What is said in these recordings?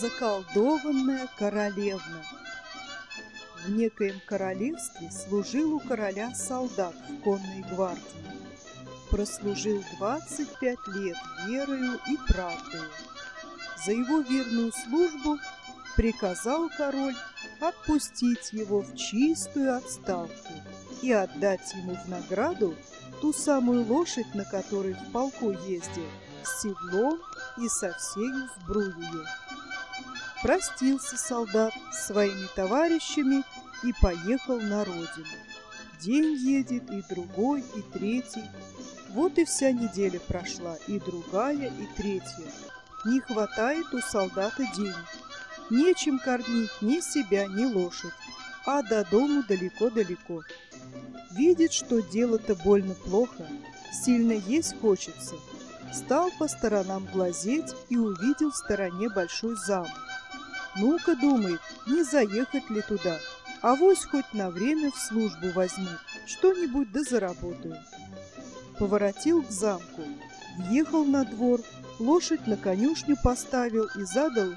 Заколдованная королевна. В некоем королевстве служил у короля солдат в конной гвардии. Прослужил 25 лет верою и правдою. За его верную службу приказал король отпустить его в чистую отставку и отдать ему в награду ту самую лошадь, на которой в полку ездил, с седлом и со всею сбруею. Простился солдат с своими товарищами и поехал на родину. День едет, и другой, и третий. Вот и вся неделя прошла, и другая, и третья. Не хватает у солдата денег. Нечем кормить ни себя, ни лошадь, а до дому далеко-далеко. Видит, что дело-то больно плохо, сильно есть хочется. Стал по сторонам глазеть и увидел в стороне большой замок. Ну-ка, думает, не заехать ли туда, авось хоть на время в службу возьму, что-нибудь да заработаю. Поворотил к замку, въехал на двор, лошадь на конюшню поставил и задал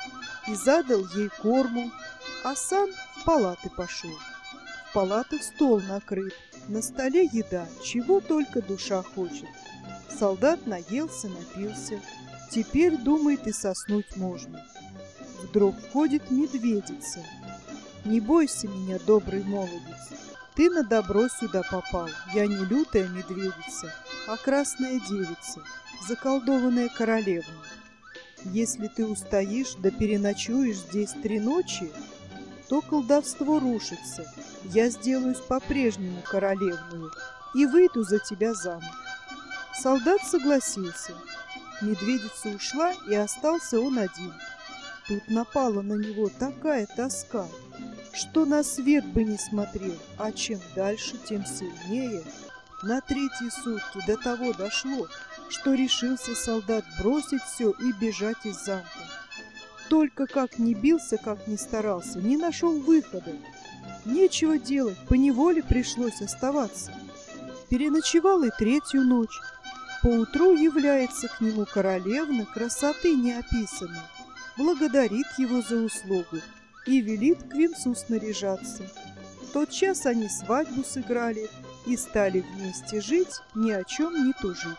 ей корму, а сам в палаты пошел. В палатах стол накрыт, на столе еда, чего только душа хочет. Солдат наелся, напился, теперь, думает, и соснуть можно. Вдруг входит медведица. «Не бойся меня, добрый молодец, ты на добро сюда попал. Я не лютая медведица, а красная девица, заколдованная королевна. Если ты устоишь да переночуешь здесь 3 ночи, то колдовство рушится. Я сделаюсь по-прежнему королевную и выйду за тебя замуж». Солдат согласился. Медведица ушла, и остался он один. Тут напала на него такая тоска, что на свет бы не смотрел, а чем дальше, тем сильнее. На 3-е сутки до того дошло, что решился солдат бросить все и бежать из замка. Только как ни бился, как ни старался, не нашел выхода. Нечего делать, поневоле пришлось оставаться. Переночевал и 3-ю ночь. Поутру является к нему королевна красоты неописанной, благодарит его за услугу и велит к венцу снаряжаться. В тот час они свадьбу сыграли и стали вместе жить, ни о чем не тужить.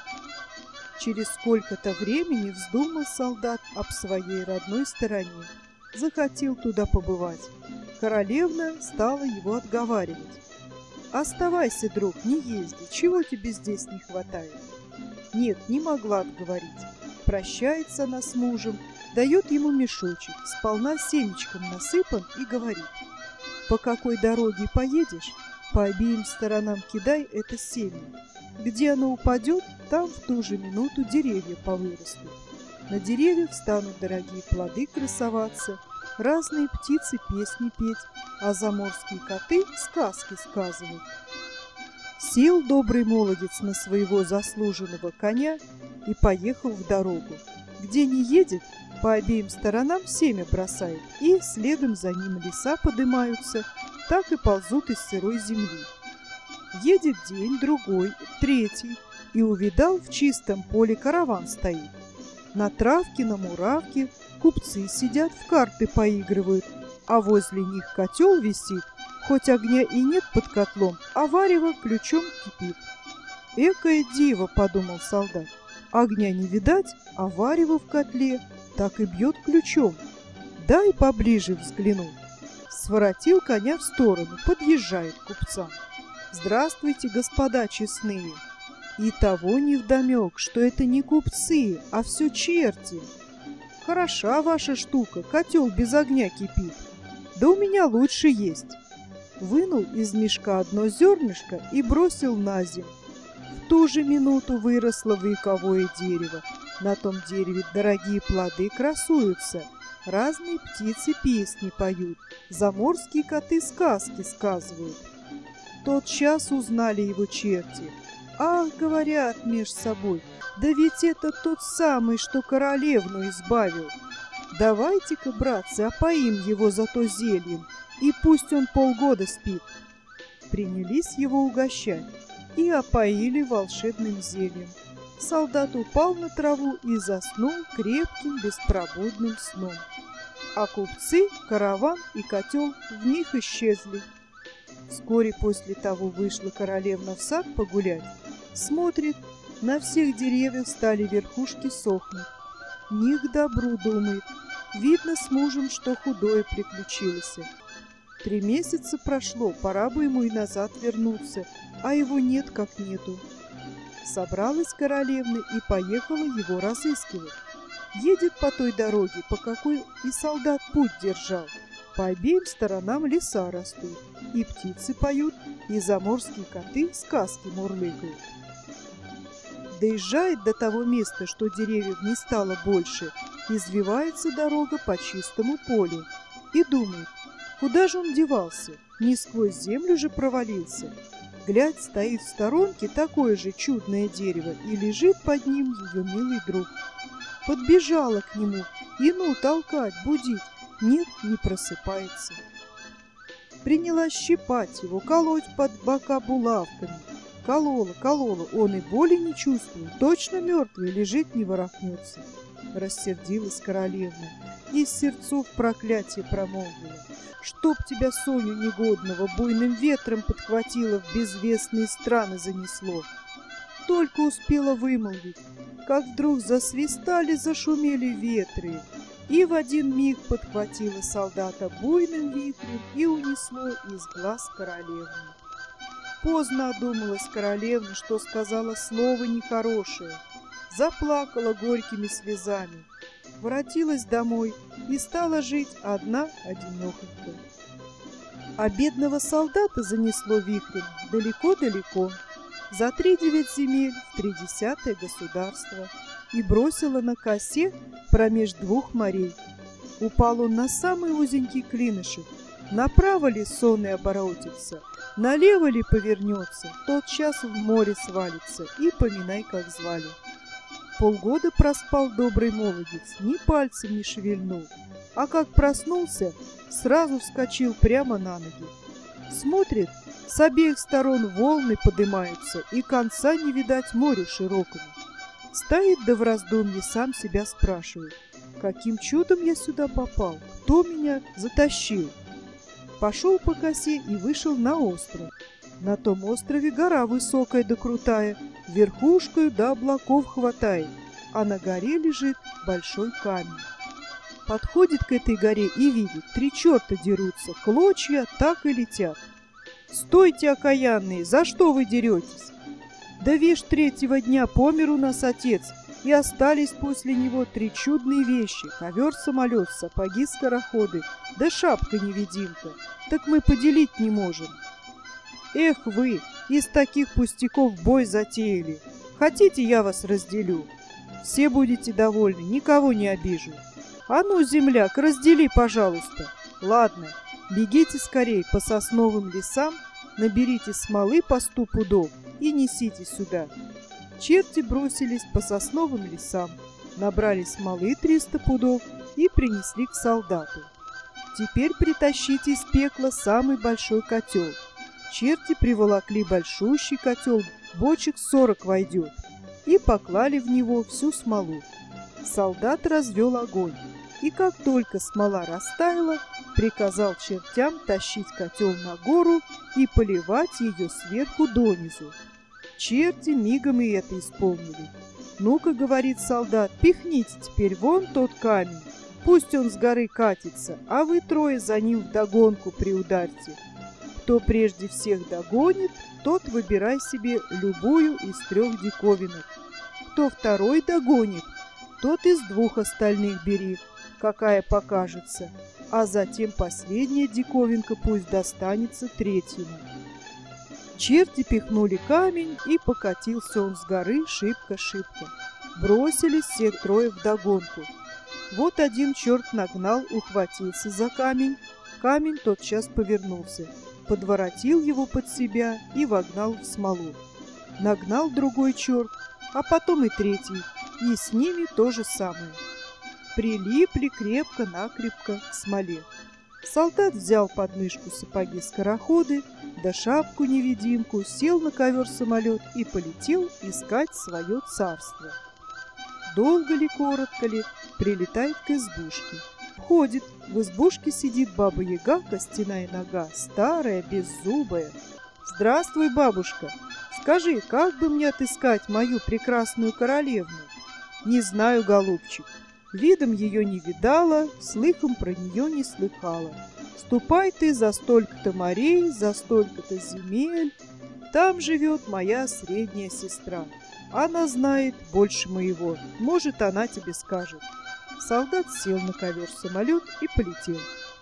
Через сколько-то времени вздумал солдат об своей родной стороне, захотел туда побывать. Королевна стала его отговаривать. «Оставайся, друг, не езди, чего тебе здесь не хватает?» Нет, не могла отговорить. Прощается она с мужем, дает ему мешочек, сполна семечком насыпан, и говорит: «По какой дороге поедешь, по обеим сторонам кидай это семя. Где оно упадет, там в ту же минуту деревья повырастут. На деревьях станут дорогие плоды красоваться, разные птицы песни петь, а заморские коты сказки сказывать». Сел добрый молодец на своего заслуженного коня и поехал в дорогу. Где не едет, по обеим сторонам семя бросает, и следом за ним леса подымаются, так и ползут из сырой земли. Едет день, другой, 3-й, и увидал, в чистом поле караван стоит. На травке, на муравке купцы сидят, в карты поигрывают, а возле них котел висит, хоть огня и нет под котлом, а варево ключом кипит. «Экое диво», — подумал солдат, — «огня не видать, а варево в котле так и бьет ключом. Дай поближе взгляну». Своротил коня в сторону, подъезжает к купцам. «Здравствуйте, господа честные!» И того невдомек, что это не купцы, а все черти. «Хороша ваша штука, котел без огня кипит. Да у меня лучше есть». Вынул из мешка одно зернышко и бросил на землю. В ту же минуту выросло вековое дерево. На том дереве дорогие плоды красуются, разные птицы песни поют, заморские коты сказки сказывают. Тотчас узнали его черти. «Ах, — говорят меж собой, — да ведь это тот самый, что королевну избавил. Давайте-ка, братцы, опоим его зато зельем, и пусть он полгода спит». Принялись его угощать и опоили волшебным зельем. Солдат упал на траву и заснул крепким беспробудным сном. А купцы, караван и котел вмиг исчезли. Вскоре после того вышла королевна в сад погулять. Смотрит, на всех деревьях стали верхушки сохнуть. Не к добру, думает. Видно, с мужем что худое приключилось. 3 месяца прошло, пора бы ему и назад вернуться, а его нет как нету. Собралась королевна и поехала его разыскивать. Едет по той дороге, по какой и солдат путь держал. По обеим сторонам леса растут, и птицы поют, и заморские коты сказки мурлыкают. Доезжает до того места, что деревьев не стало больше, извивается дорога по чистому полю. И думает, куда же он девался, не сквозь землю же провалился. Глядь, стоит в сторонке такое же чудное дерево, и лежит под ним ее милый друг. Подбежала к нему, и ну толкать, будить, нет, не просыпается. Принялась щипать его, колоть под бока булавками. Колола, он и боли не чувствует, точно мертвый, лежит, не ворохнется. Рассердилась королевна и из сердцов проклятие промолвила. Чтоб тебя, Соню негодного, буйным ветром подхватило, в безвестные страны занесло. Только успела вымолвить, как вдруг засвистали, зашумели ветры, и в один миг подхватило солдата буйным вихрем и унесло из глаз королевны. Поздно одумалась королевна, что сказала слово нехорошее. Заплакала горькими слезами, воротилась домой и стала жить одна одинехонька. А бедного солдата занесло вихрем далеко-далеко, за 3-9 земель в 30-е государство, и бросило на косе промеж 2 морей. Упал он на самый узенький клинышек. Направо ли сон и оборотится, налево ли повернется, тотчас в море свалится, и поминай, как звали. Полгода проспал добрый молодец, ни пальцем не шевельнул, а как проснулся, сразу вскочил прямо на ноги. Смотрит, с обеих сторон волны подымаются, и конца не видать морю широкому. Стоит да в раздумье сам себя спрашивает, каким чудом я сюда попал, кто меня затащил. Пошел по косе и вышел на остров. На том острове гора высокая да крутая, верхушкою до облаков хватает, а на горе лежит большой камень. Подходит к этой горе и видит, 3 черта дерутся, клочья так и летят. «Стойте, окаянные, за что вы деретесь? Да вишь, 3-го дня помер у нас отец, и остались после него 3 чудные вещи: ковер-самолет, сапоги-скороходы, да шапка-невидимка. Так мы поделить не можем». «Эх вы, из таких пустяков бой затеяли. Хотите, я вас разделю? Все будете довольны, никого не обижу. А ну, земляк, раздели, пожалуйста. Ладно, бегите скорей по сосновым лесам, наберите смолы по 100 пудов и несите сюда». Черти бросились по сосновым лесам, набрали смолы 300 пудов и принесли к солдату. «Теперь притащите из пекла самый большой котел». Черти приволокли большущий котел, бочек 40 войдет, и поклали в него всю смолу. Солдат развел огонь, и как только смола растаяла, приказал чертям тащить котел на гору и поливать ее сверху донизу. Черти мигом и это исполнили. «Ну-ка, — говорит солдат, — пихните теперь вон тот камень, пусть он с горы катится, а вы 3 за ним вдогонку приударьте. Кто прежде всех догонит, тот выбирай себе любую из 3 диковинок. Кто второй догонит, тот из 2 остальных бери, какая покажется, а затем последняя диковинка пусть достанется 3-му». Черти пихнули камень, и покатился он с горы шибко-шибко. Бросились все 3 вдогонку. Вот один черт нагнал, ухватился за камень. Камень тотчас повернулся, подворотил его под себя и вогнал в смолу. Нагнал другой черт, а потом и 3-й, и с ними то же самое. Прилипли крепко-накрепко к смоле. Солдат взял под мышку сапоги-скороходы, да шапку-невидимку, сел на ковер-самолет и полетел искать свое царство. Долго ли, коротко ли, прилетает к избушке. Входит, в избушке сидит баба-яга, костяная нога, старая, беззубая. «Здравствуй, бабушка! Скажи, как бы мне отыскать мою прекрасную королевну?» «Не знаю, голубчик. Видом ее не видала, слыхом про нее не слыхала. Ступай ты за столько-то морей, за столько-то земель. Там живет моя средняя сестра. Она знает больше моего. Может, она тебе скажет». Солдат сел на ковер-самолет и полетел.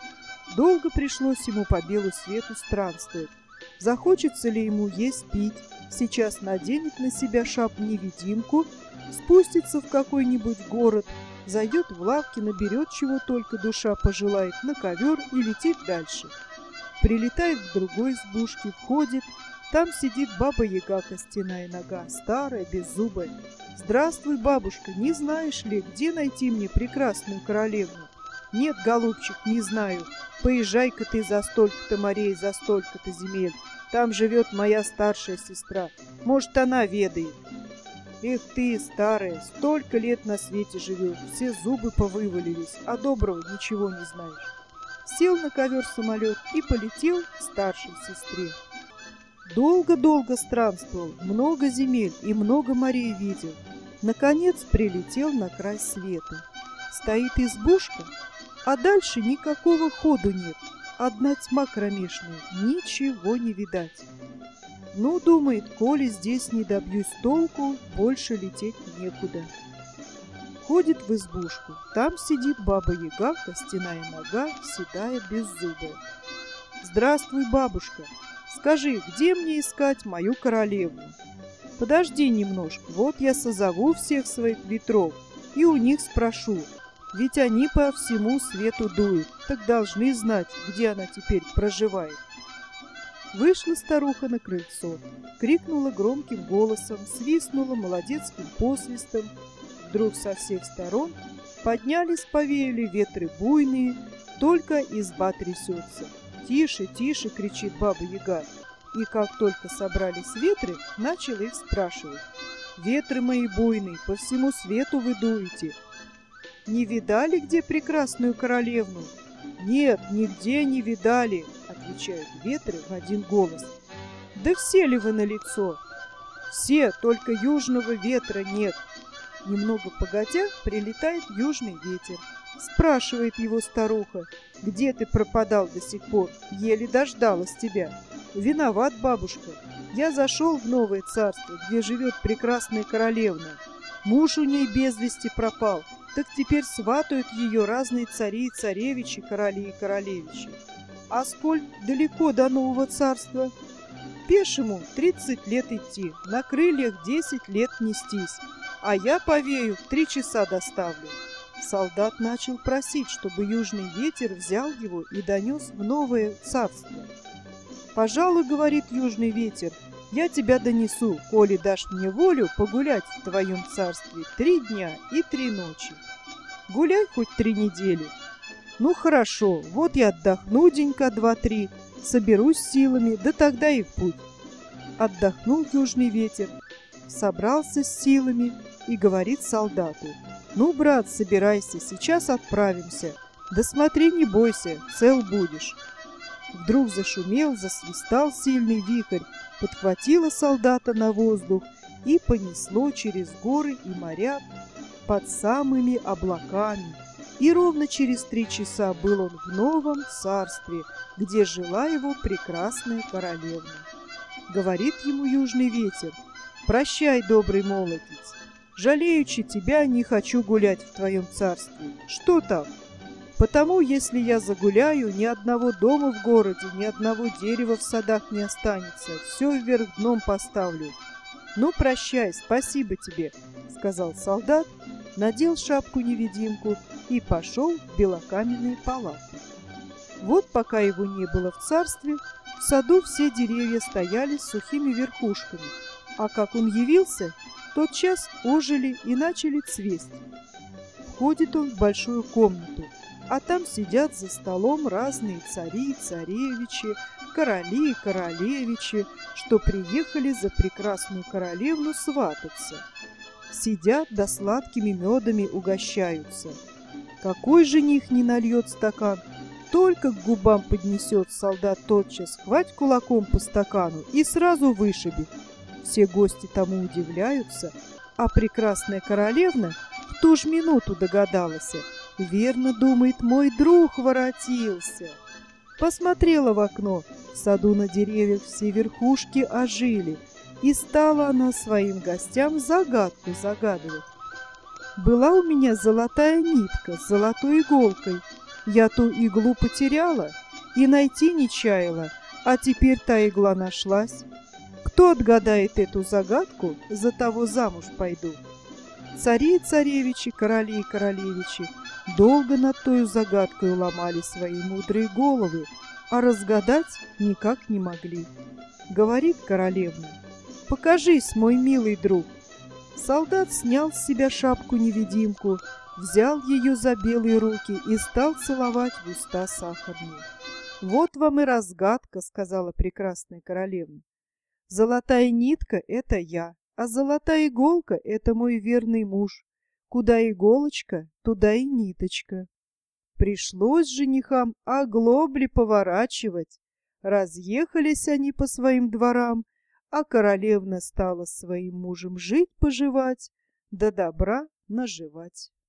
Долго пришлось ему по белу свету странствовать. Захочется ли ему есть, пить, сейчас наденет на себя шапку-невидимку, спустится в какой-нибудь город, зайдет в лавки, наберет чего только душа пожелает на ковер и летит дальше. Прилетает к другой избушке, входит, там сидит баба-яга, костяная нога, старая, беззубая. «Здравствуй, бабушка, не знаешь ли, где найти мне прекрасную королевну?» «Нет, голубчик, не знаю. Поезжай-ка ты за столько-то морей, за столько-то земель. Там живет моя старшая сестра. Может, она ведает». «Эх ты, старая, столько лет на свете живешь, все зубы повывалились, а доброго ничего не знаешь». Сел на ковер-самолет и полетел к старшей сестре. Долго-долго странствовал, много земель и много морей видел. Наконец прилетел на край света. Стоит избушка, а дальше никакого ходу нет. Одна тьма кромешная, ничего не видать. Ну, думает, коли здесь не добьюсь толку, больше лететь некуда. Ходит в избушку, там сидит баба-яга, костяная нога, седая, беззубая. «Здравствуй, бабушка! Скажи, где мне искать мою королевну?» «Подожди немножко, вот я созову всех своих ветров и у них спрошу, ведь они по всему свету дуют, так должны знать, где она теперь проживает». Вышла старуха на крыльцо, крикнула громким голосом, свистнула молодецким посвистом. Вдруг со всех сторон поднялись, повеяли ветры буйные, только изба трясется. «Тише, тише!» — кричит баба-яга. И как только собрались ветры, начала их спрашивать. «Ветры мои буйные, по всему свету вы дуете. Не видали, где прекрасную королевну?» «Нет, нигде не видали», — отвечают ветры в один голос. «Да все ли вы налицо?» «Все, только южного ветра нет». Немного погодя, прилетает южный ветер. Спрашивает его старуха: «Где ты пропадал до сих пор? Еле дождалась тебя». «Виноват, бабушка. Я зашел в новое царство, где живет прекрасная королевна. Муж у ней без вести пропал, так теперь сватают ее разные цари и царевичи, короли и королевичи». «А сколь далеко до нового царства?» «Пешему 30 лет идти, на крыльях 10 лет нестись, а я повею, в 3 часа доставлю». Солдат начал просить, чтобы южный ветер взял его и донес в новое царство. «Пожалуй, — говорит южный ветер, — я тебя донесу, коли дашь мне волю погулять в твоем царстве 3 дня и 3 ночи. Гуляй хоть 3 недели». «Ну хорошо, вот я отдохну денька 2-3, соберусь силами, да тогда и в путь». Отдохнул южный ветер, собрался с силами и говорит солдату: «Ну, брат, собирайся, сейчас отправимся. Да смотри, не бойся, цел будешь». Вдруг зашумел, засвистал сильный вихрь, подхватило солдата на воздух и понесло через горы и моря под самыми облаками. И ровно через 3 часа был он в новом царстве, где жила его прекрасная королевна. Говорит ему южный ветер: «Прощай, добрый молодец, жалеючи тебя, не хочу гулять в твоем царстве». «Что там?» «Потому, если я загуляю, ни одного дома в городе, ни одного дерева в садах не останется, все вверх дном поставлю». «Ну, прощай, спасибо тебе», — сказал солдат, надел шапку-невидимку и пошел в белокаменные палаты. Вот пока его не было в царстве, в саду все деревья стояли с сухими верхушками, а как он явился, тотчас ожили и начали цвесть. Входит он в большую комнату. а там сидят за столом разные цари и царевичи, короли и королевичи, что приехали за прекрасную королевну свататься. Сидят да сладкими медами угощаются. Какой жених не нальет стакан, только к губам поднесет, солдат тотчас хвать кулаком по стакану и сразу вышибет. Все гости тому удивляются, а прекрасная королевна в ту ж минуту догадалась. Верно, думает, мой друг воротился. Посмотрела в окно, в саду на деревьях все верхушки ожили, и стала она своим гостям загадку загадывать. Была у меня золотая нитка с золотой иголкой. Я ту иглу потеряла и найти не чаяла, а теперь та игла нашлась. Кто отгадает эту загадку, за того замуж пойду. Цари и царевичи, короли и королевичи долго над тою загадкой ломали свои мудрые головы, а разгадать никак не могли. Говорит королевна: «Покажись, мой милый друг». Солдат снял с себя шапку-невидимку, взял ее за белые руки и стал целовать в уста сахарные. «Вот вам и разгадка», — сказала прекрасная королевна. «Золотая нитка — это я, а золотая иголка — это мой верный муж. Куда иголочка, туда и ниточка». Пришлось женихам оглобли поворачивать. Разъехались они по своим дворам, а королевна стала с своим мужем жить-поживать, да добра наживать.